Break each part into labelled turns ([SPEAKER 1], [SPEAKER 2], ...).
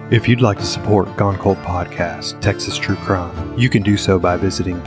[SPEAKER 1] If you'd like to support Gone Cold Podcast, Texas True Crime, you can do so by visiting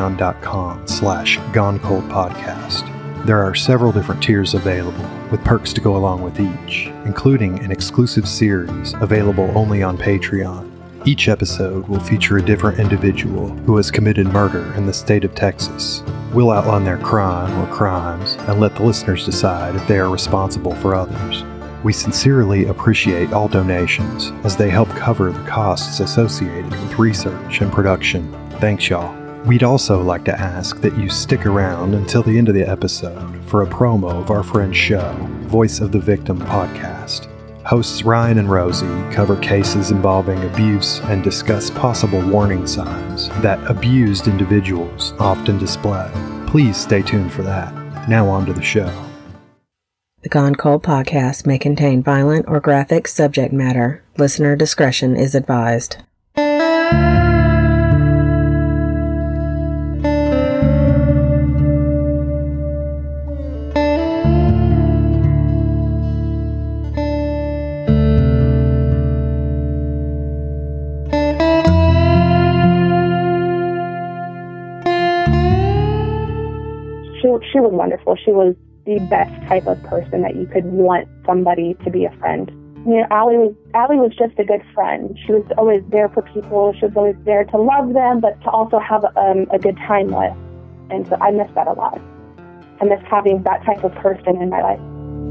[SPEAKER 1] patreon.com/GoneColdPodcast. There are several different tiers available, with perks to go along with each, including an exclusive series available only on Patreon. Each episode will feature a different individual who has committed murder in the state of Texas. We'll outline their crime or crimes and let the listeners decide if they are responsible for others. We sincerely appreciate all donations as they help cover the costs associated with research and production. Thanks, y'all. We'd also like to ask that you stick around until the end of the episode for a promo of our friend's show, Voice of the Victim podcast. Hosts Ryan and Rosie cover cases involving abuse and discuss possible warning signs that abused individuals often display. Please stay tuned for that. Now on to the show.
[SPEAKER 2] The Gone Cold podcast may contain violent or graphic subject matter. Listener discretion is advised.
[SPEAKER 3] She was wonderful. She was the best type of person that you could want somebody to be a friend. You know, Allie was just a good friend. She was always there for people. She was always there to love them, but to also have a good time with. And so I miss that a lot. I miss having that type of person in my life.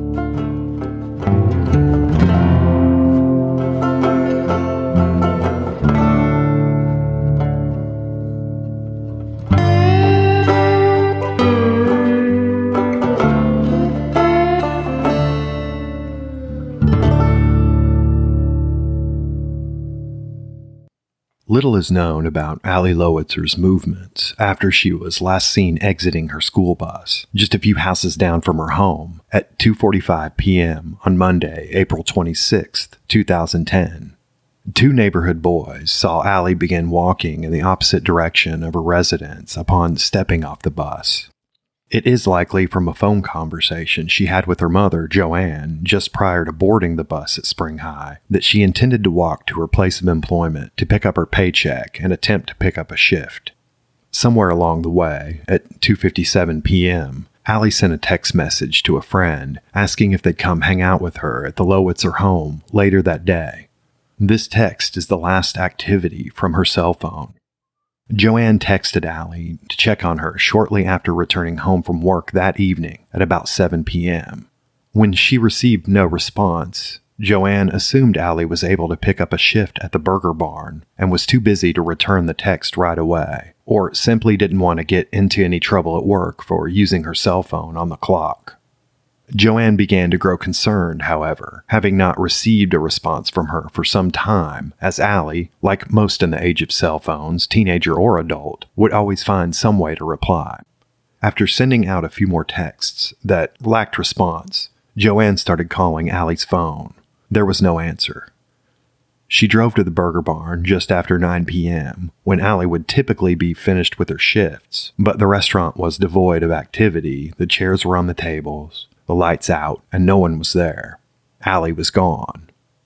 [SPEAKER 1] Little is known about Allie Lowitzer's movements after she was last seen exiting her school bus, just a few houses down from her home, at 2:45 p.m. on Monday, April 26, 2010. Two neighborhood boys saw Allie begin walking in the opposite direction of her residence upon stepping off the bus. It is likely from a phone conversation she had with her mother, Joanne, just prior to boarding the bus at Spring High, that she intended to walk to her place of employment to pick up her paycheck and attempt to pick up a shift. Somewhere along the way, at 2:57 p.m., Allie sent a text message to a friend asking if they'd come hang out with her at the Lowitzer home later that day. This text is the last activity from her cell phone. Joanne texted Allie to check on her shortly after returning home from work that evening at about 7 p.m. When she received no response, Joanne assumed Allie was able to pick up a shift at the Burger Barn and was too busy to return the text right away, or simply didn't want to get into any trouble at work for using her cell phone on the clock. Joanne began to grow concerned, however, having not received a response from her for some time, as Allie, like most in the age of cell phones, teenager or adult, would always find some way to reply. After sending out a few more texts that lacked response, Joanne started calling Allie's phone. There was no answer. She drove to the Burger Barn just after 9 p.m., when Allie would typically be finished with her shifts, but the restaurant was devoid of activity, the chairs were on the tables, the lights out, and no one was there. Allie was gone.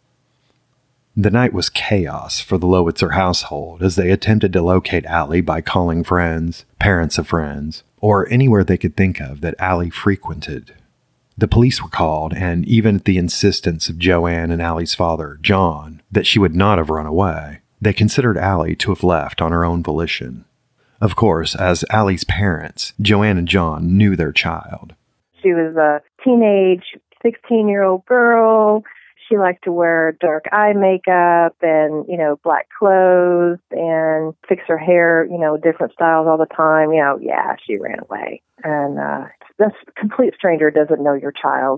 [SPEAKER 1] The night was chaos for the Lowitzer household as they attempted to locate Allie by calling friends, parents of friends, or anywhere they could think of that Allie frequented. The police were called, and even at the insistence of Joanne and Allie's father, John, that she would not have run away, they considered Allie to have left on her own volition. Of course, as Allie's parents, Joanne and John knew their child.
[SPEAKER 3] She was a teenage 16-year-old girl. She liked to wear dark eye makeup and, black clothes and fix her hair, different styles all the time. She ran away. And this complete stranger doesn't know your child.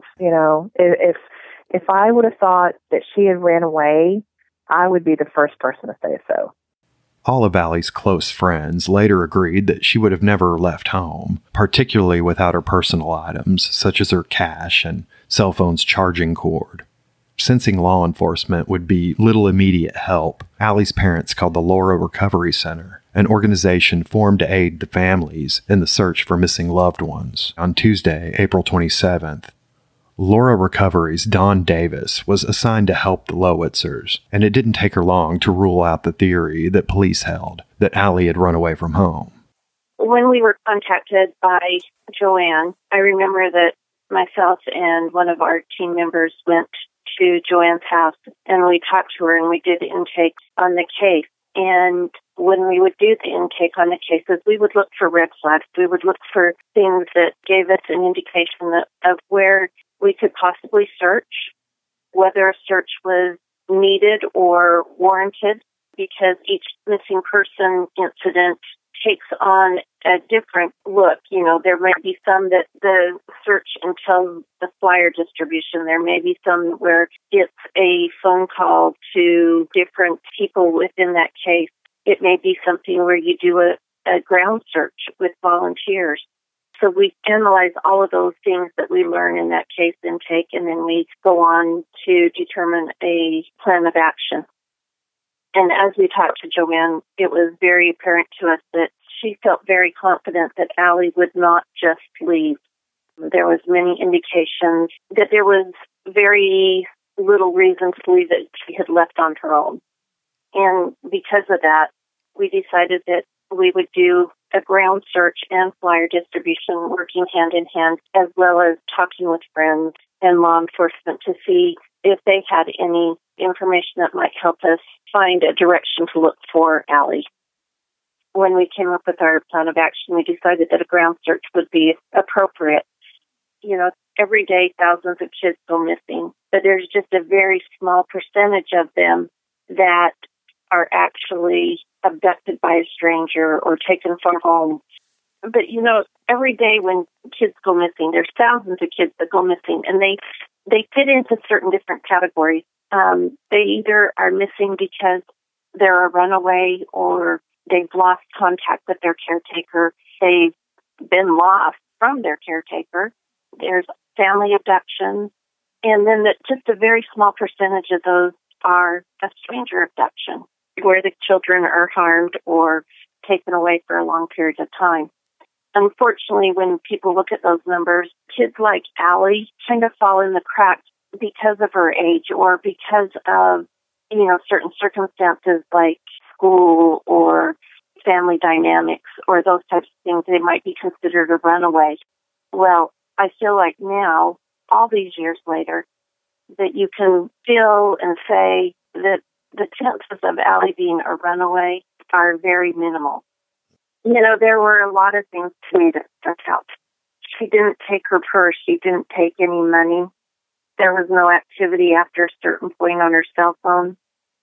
[SPEAKER 3] If I would have thought that she had ran away, I would be the first person to say so.
[SPEAKER 1] All of Allie's close friends later agreed that she would have never left home, particularly without her personal items, such as her cash and cell phone's charging cord. Sensing law enforcement would be little immediate help, Allie's parents called the Laura Recovery Center, an organization formed to aid the families in the search for missing loved ones, on Tuesday, April 27th. Laura Recovery's Dawn Davis was assigned to help the Lowitzers, and it didn't take her long to rule out the theory that police held, that Allie had run away from home.
[SPEAKER 4] When we were contacted by Joanne, I remember that myself and one of our team members went to Joanne's house, and we talked to her, and we did intakes on the case. And when we would do the intake on the cases, we would look for red flags. We would look for things that gave us an indication of where we could possibly search, whether a search was needed or warranted, because each missing person incident takes on a different look. You know, there may be some that the search until the flyer distribution. There may be some where it's a phone call to different people within that case. It may be something where you do a ground search with volunteers. So we analyze all of those things that we learn in that case intake, and then we go on to determine a plan of action. And as we talked to Joanne, it was very apparent to us that she felt very confident that Allie would not just leave. There was many indications that there was very little reason to believe that she had left on her own. And because of that, we decided that we would do a ground search and flyer distribution working hand in hand, as well as talking with friends and law enforcement to see if they had any information that might help us find a direction to look for Allie. When we came up with our plan of action, we decided that a ground search would be appropriate. You know, every day thousands of kids go missing, but there's just a very small percentage of them that are actually abducted by a stranger or taken from home. But, you know, every day when kids go missing, there's thousands of kids that go missing, and they fit into certain different categories. They either are missing because they're a runaway, or they've lost contact with their caretaker. They've been lost from their caretaker. There's family abductions. And then just a very small percentage of those are a stranger abduction, where the children are harmed or taken away for a long period of time. Unfortunately, when people look at those numbers, kids like Allie kind of fall in the cracks because of her age, or because of, you know, certain circumstances like school or family dynamics or those types of things. They might be considered a runaway. Well, I feel like now, all these years later, that you can feel and say that the chances of Allie being a runaway are very minimal. You know, there were a lot of things to me that stuck out. She didn't take her purse. She didn't take any money. There was no activity after a certain point on her cell phone.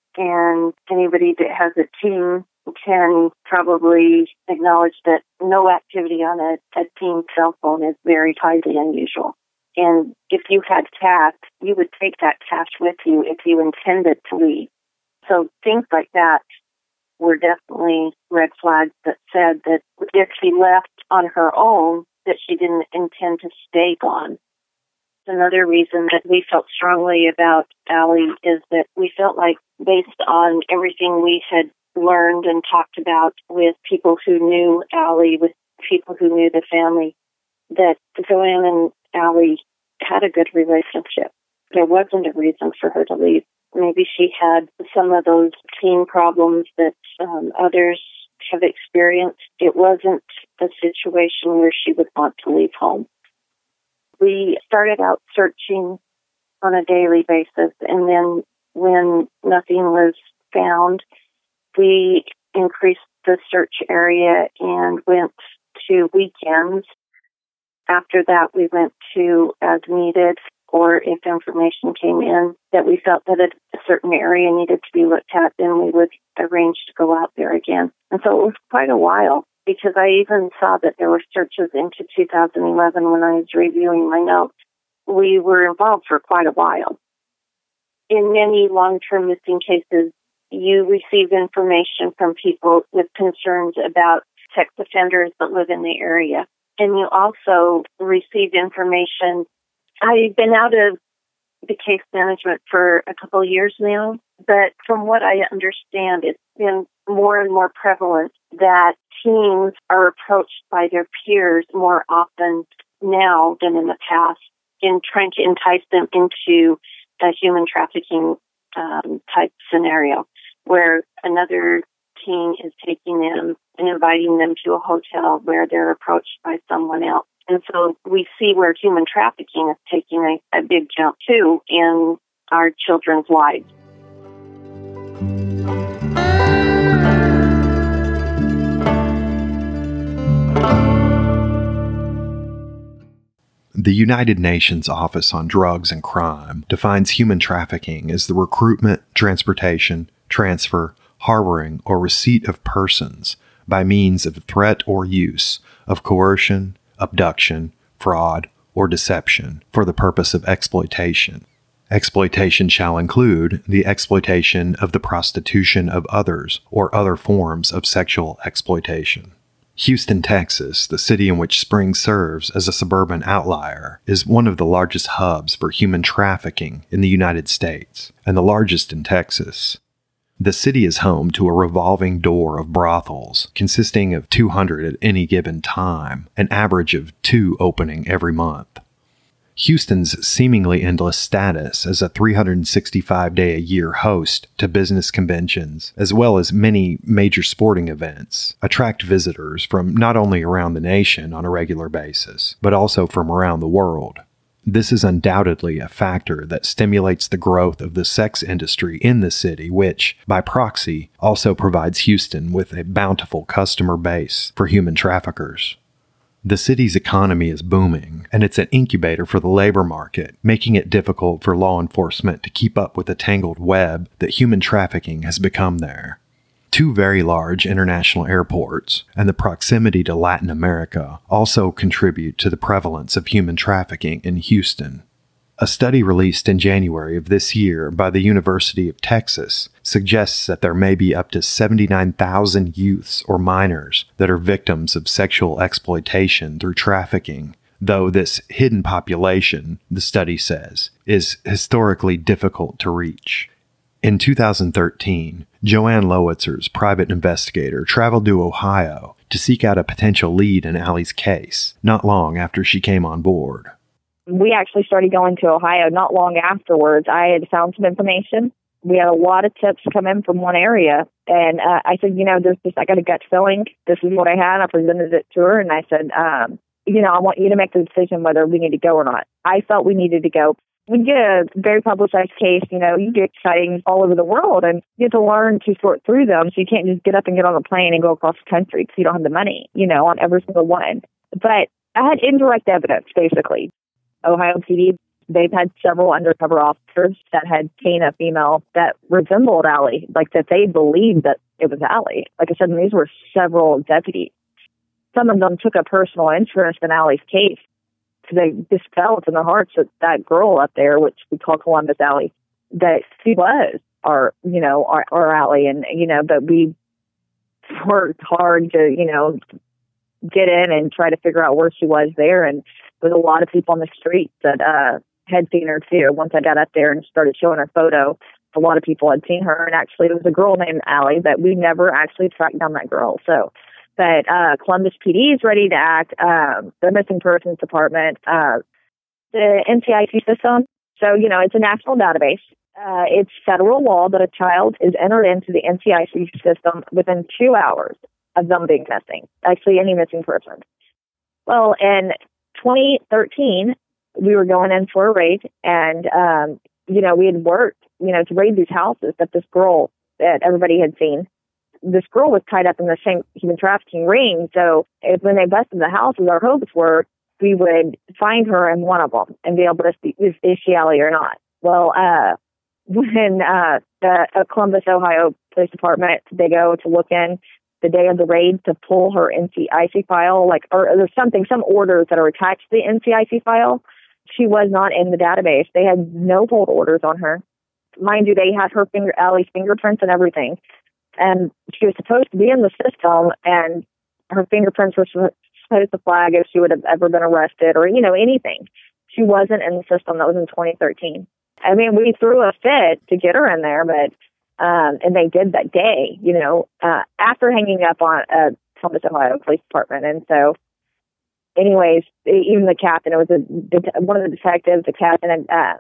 [SPEAKER 4] And anybody that has a teen can probably acknowledge that no activity on a teen's cell phone is very highly unusual. And if you had cash, you would take that cash with you if you intended to leave. So things like that were definitely red flags that said that if she left on her own, that she didn't intend to stay gone. Another reason that we felt strongly about Allie is that we felt like, based on everything we had learned and talked about with people who knew Allie, with people who knew the family, that Joanne and Allie had a good relationship. There wasn't a reason for her to leave. Maybe she had some of those teen problems that others have experienced. It wasn't a situation where she would want to leave home. We started out searching on a daily basis, and then when nothing was found, we increased the search area and went to weekends. After that, we went to as needed, or if information came in that we felt that a certain area needed to be looked at, then we would arrange to go out there again. And so it was quite a while, because I even saw that there were searches into 2011 when I was reviewing my notes. We were involved for quite a while. In many long-term missing cases, you receive information from people with concerns about sex offenders that live in the area. And you also receive information. I've been out of the case management for a couple of years now, but from what I understand, it's been more and more prevalent that teens are approached by their peers more often now than in the past in trying to entice them into a human trafficking type scenario, where another teen is taking them and inviting them to a hotel where they're approached by someone else. And so we see where human trafficking is taking a big jump, too, in our children's lives.
[SPEAKER 1] The United Nations Office on Drugs and Crime defines human trafficking as the recruitment, transportation, transfer, harboring, or receipt of persons by means of threat or use of coercion, abduction, fraud, or deception for the purpose of exploitation. Exploitation shall include the exploitation of the prostitution of others or other forms of sexual exploitation. Houston, Texas, the city in which Spring serves as a suburban outlier, is one of the largest hubs for human trafficking in the United States, and the largest in Texas. The city is home to a revolving door of brothels, consisting of 200 at any given time, an average of 2 opening every month. Houston's seemingly endless status as a 365-day-a-year host to business conventions, as well as many major sporting events, attract visitors from not only around the nation on a regular basis, but also from around the world. This is undoubtedly a factor that stimulates the growth of the sex industry in the city, which, by proxy, also provides Houston with a bountiful customer base for human traffickers. The city's economy is booming, and it's an incubator for the labor market, making it difficult for law enforcement to keep up with the tangled web that human trafficking has become there. 2 very large international airports and the proximity to Latin America also contribute to the prevalence of human trafficking in Houston. A study released in January of this year by the University of Texas suggests that there may be up to 79,000 youths or minors that are victims of sexual exploitation through trafficking, though this hidden population, the study says, is historically difficult to reach. In 2013, Joanne Lowitzer's private investigator traveled to Ohio to seek out a potential lead in Allie's case, not long after she came on board.
[SPEAKER 5] We actually started going to Ohio not long afterwards. I had found some information. We had a lot of tips come in from one area. And I said, I got a gut feeling. This is what I had. I presented it to her. And I said, I want you to make the decision whether we need to go or not. I felt we needed to go. We get a very publicized case, you get sightings all over the world, and you have to learn to sort through them. So you can't just get up and get on a plane and go across the country because you don't have the money, on every single one. But I had indirect evidence, basically. Ohio PD, they've had several undercover officers that had seen a female that resembled Allie, like that they believed that it was Allie. Like I said, these were several deputies. Some of them took a personal interest in Allie's case. So they just felt in their hearts that that girl up there, which we call Columbus Allie, that she was our Allie. And, but we worked hard to, get in and try to figure out where she was there. And there was a lot of people on the street that had seen her too. Once I got up there and started showing her photo, a lot of people had seen her. And actually, there was a girl named Allie, but we never actually tracked down that girl. But Columbus PD is ready to act. The Missing Persons Department, the NCIC system. So, it's a national database. It's federal law that a child is entered into the NCIC system within 2 hours of them being missing. Actually, any missing person. Well, in 2013, we were going in for a raid, and, we had worked, to raid these houses that this girl that everybody had seen. This girl was tied up in the same human trafficking ring. So when they busted the houses, our hopes were we would find her in one of them and be able to see is she Allie or not. Well, when the Columbus, Ohio Police Department, they go to look in the day of the raid to pull her NCIC file, or there's some orders that are attached to the NCIC file. She was not in the database. They had no hold orders on her. Mind you, they had Allie's fingerprints and everything. And she was supposed to be in the system, and her fingerprints were supposed to flag if she would have ever been arrested or, anything. She wasn't in the system. That was in 2013. I mean, we threw a fit to get her in there, but, and they did that day, after hanging up on Columbus, Ohio Police Department. And so anyways, even the captain, it was one of the detectives, the captain, had,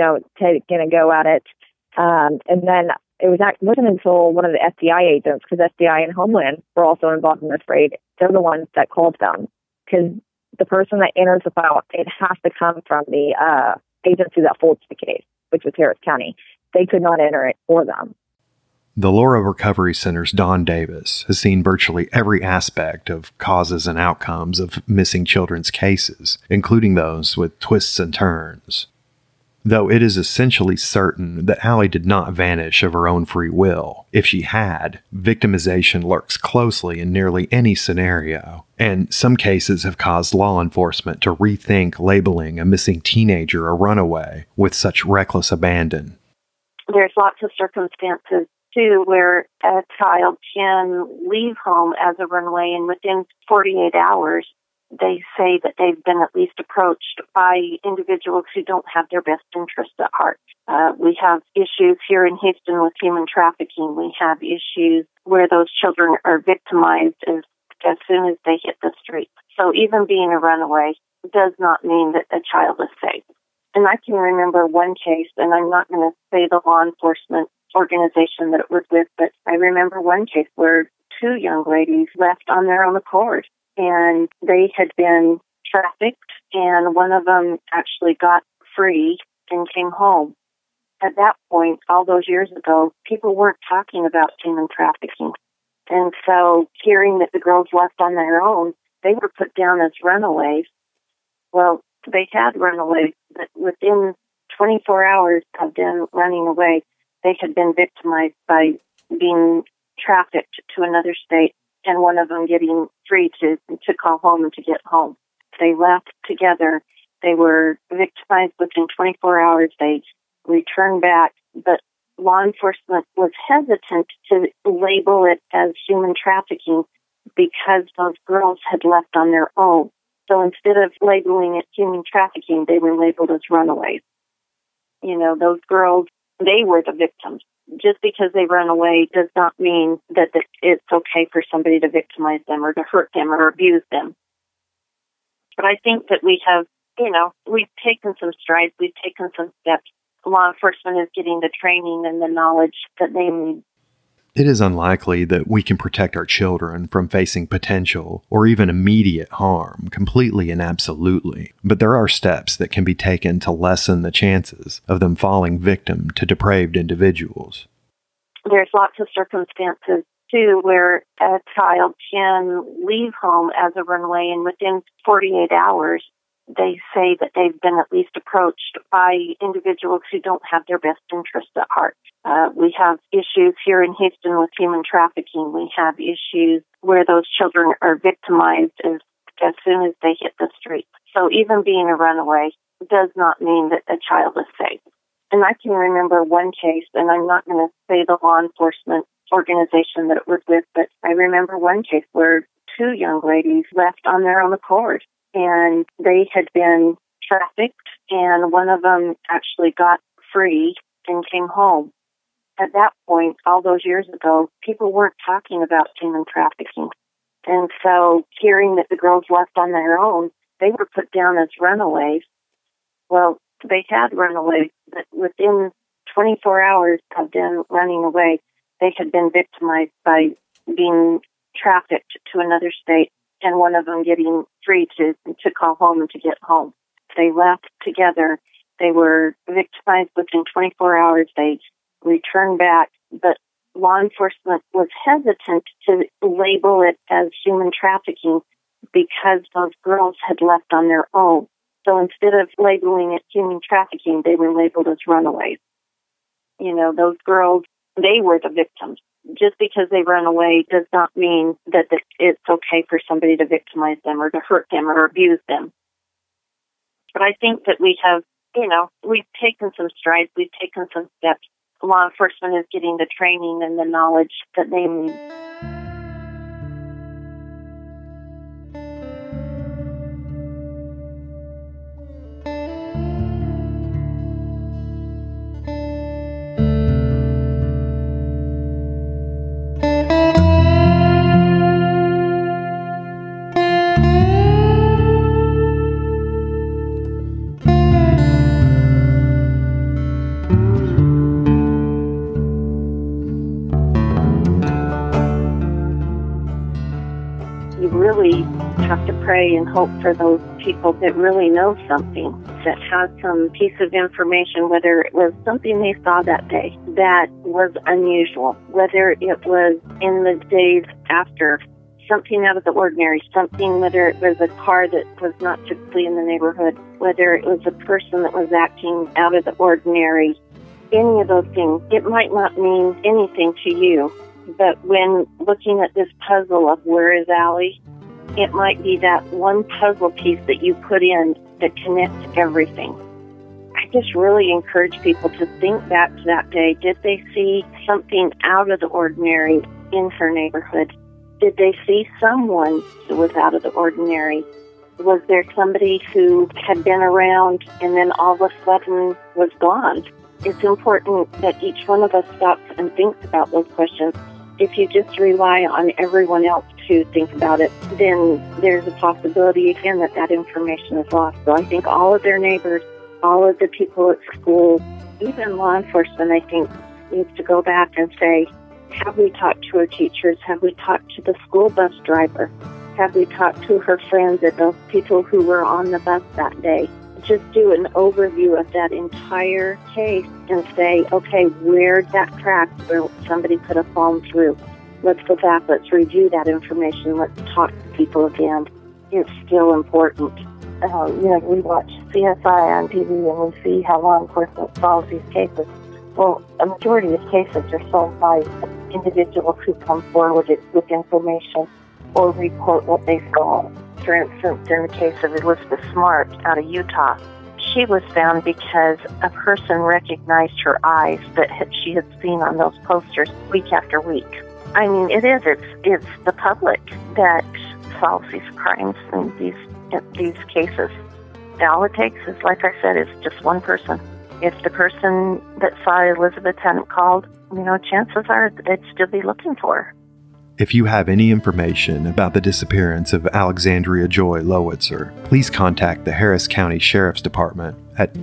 [SPEAKER 5] taken a go at it. And then wasn't until one of the FBI agents, because FBI and Homeland were also involved in this raid. They're the ones that called them, because the person that enters the file, it has to come from the agency that holds the case, which was Harris County. They could not enter it for them.
[SPEAKER 1] The Laura Recovery Center's Dawn Davis has seen virtually every aspect of causes and outcomes of missing children's cases, including those with twists and turns. Though it is essentially certain that Allie did not vanish of her own free will, if she had, victimization lurks closely in nearly any scenario, and some cases have caused law enforcement to rethink labeling a missing teenager a runaway with such reckless abandon.
[SPEAKER 4] There's lots of circumstances, too, where a child can leave home as a runaway, and within 48 hours, they say that they've been at least approached by individuals who don't have their best interests at heart. We have issues here in Houston with human trafficking. We have issues where those children are victimized as soon as they hit the streets. So even being a runaway does not mean that a child is safe. And I can remember one case, and I'm not going to say the law enforcement organization that it was with, but I remember one case where two young ladies left on their own accord. And they had been trafficked, and one of them actually got free and came home. At that point, all those years ago, people weren't talking about human trafficking. And so hearing that the girls left on their own, they were put down as runaways. Well, they had runaways, but within 24 hours of them running away, they had been victimized by being trafficked to another state, and one of them getting free to call home and to get home. They left together. They were victimized within 24 hours. They returned back, but law enforcement was hesitant to label it as human trafficking because those girls had left on their own. So instead of labeling it human trafficking, they were labeled as runaways. Those girls, they were the victims. Just because they run away does not mean that it's okay for somebody to victimize them or to hurt them or abuse them. But I think that we have, we've taken some strides, we've taken some steps. Law enforcement is getting the training and the knowledge that they need.
[SPEAKER 1] It is unlikely that we can protect our children from facing potential or even immediate harm completely and absolutely, but there are steps that can be taken to lessen the chances of them falling victim to depraved individuals.
[SPEAKER 4] There's lots of circumstances, too, where a child can leave home as a runaway, and within 48 hours, they say that they've been at least approached by individuals who don't have their best interests at heart. We have issues here in Houston with human trafficking. We have issues where those children are victimized as soon as they hit the streets. So even being a runaway does not mean that a child is safe. And I can remember one case, and I'm not going to say the law enforcement organization that it was with, but I remember one case where two young ladies left on their own accord, and they had been trafficked, and one of them actually got free and came home. At that point, all those years ago, people weren't talking about human trafficking. And so hearing that the girls left on their own, they were put down as runaways. Well, they had runaways, but within 24 hours of them running away, they had been victimized by being trafficked to another state, and one of them getting free to call home and to get home. They left together. They were victimized within 24 hours. They returned back, but law enforcement was hesitant to label it as human trafficking because those girls had left on their own. So instead of labeling it human trafficking, they were labeled as runaways. Those girls, they were the victims. Just because they run away does not mean that it's okay for somebody to victimize them or to hurt them or abuse them. But I think that we have, we've taken some strides, we've taken some steps. Law enforcement is getting the training and the knowledge that they need. really have to pray and hope for those people that really know something, that has some piece of information, whether it was something they saw that day that was unusual, whether it was in the days after, something out of the ordinary, something, whether it was a car that was not typically in the neighborhood, whether it was a person that was acting out of the ordinary, any of those things. It might not mean anything to you, but when looking at this puzzle of where is Allie, it might be that one puzzle piece that you put in that connects everything. I just really encourage people to think back to that day. Did they see something out of the ordinary in her neighborhood? Did they see someone who was out of the ordinary? Was there somebody who had been around and then all of a sudden was gone? It's important that each one of us stops and thinks about those questions. If you just rely on everyone else to think about it, then there's a possibility again that information is lost. So I think all of their neighbors, all of the people at school, even law enforcement, I think, needs to go back and say, have we talked to her teachers? Have we talked to the school bus driver? Have we talked to her friends and those people who were on the bus that day? Just do an overview of that entire case and say, okay, where'd that crack where somebody could have fallen through? Let's go back. Let's review that information. Let's talk to people again. It's still important. We watch CSI on TV and we see how law enforcement solves these cases. Well, a majority of cases are solved by individuals who come forward with information or report what they saw. For instance, in the case of Elizabeth Smart out of Utah, she was found because a person recognized her eyes that she had seen on those posters week after week. I mean, it's the public that solves these crimes and these cases. All it takes is, like I said, is just one person. If the person that saw Elizabeth hadn't called, chances are they'd still be looking for her.
[SPEAKER 1] If you have any information about the disappearance of Alexandria Joy Lowitzer, please contact the Harris County Sheriff's Department at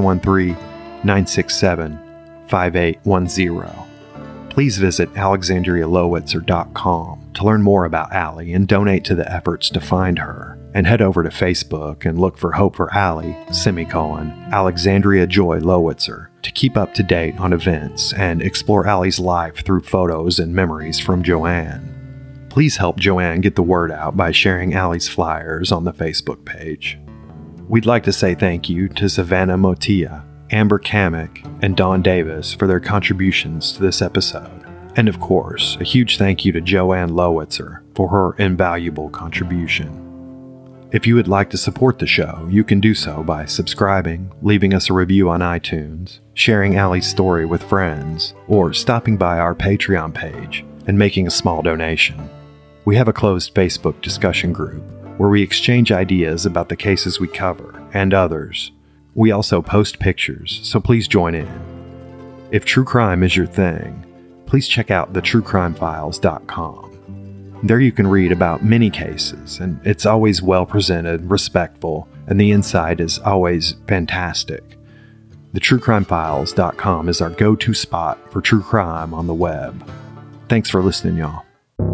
[SPEAKER 1] 713-967-5810. Please visit alexandrialowitzer.com to learn more about Allie and donate to the efforts to find her. And head over to Facebook and look for Hope for Allie, Alexandria Joy Lowitzer, to keep up to date on events and explore Allie's life through photos and memories from Joanne. Please help Joanne get the word out by sharing Allie's flyers on the Facebook page. We'd like to say thank you to Savannah Motia, Amber Kamek, and Dawn Davis for their contributions to this episode. And of course, a huge thank you to Joanne Lowitzer for her invaluable contribution. If you would like to support the show, you can do so by subscribing, leaving us a review on iTunes, sharing Allie's story with friends, or stopping by our Patreon page and making a small donation. We have a closed Facebook discussion group where we exchange ideas about the cases we cover and others. We also post pictures, so please join in. If true crime is your thing, please check out thetruecrimefiles.com. There you can read about many cases, and it's always well presented, respectful, and the inside is always fantastic. TheTrueCrimeFiles.com is our go-to spot for true crime on the web. Thanks for listening, y'all.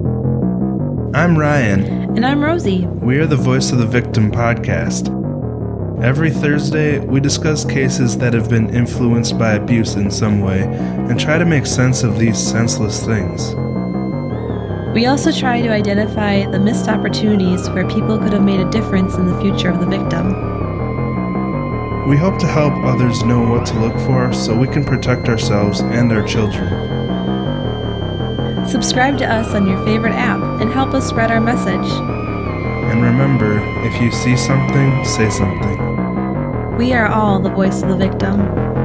[SPEAKER 6] I'm Ryan.
[SPEAKER 7] And I'm Rosie.
[SPEAKER 6] We are the Voice of the Victim podcast. Every Thursday, we discuss cases that have been influenced by abuse in some way and try to make sense of these senseless things.
[SPEAKER 7] We also try to identify the missed opportunities where people could have made a difference in the future of the victim.
[SPEAKER 6] We hope to help others know what to look for so we can protect ourselves and our children.
[SPEAKER 7] Subscribe to us on your favorite app and help us spread our message.
[SPEAKER 6] And remember, if you see something, say something.
[SPEAKER 7] We are all the voice of the victim.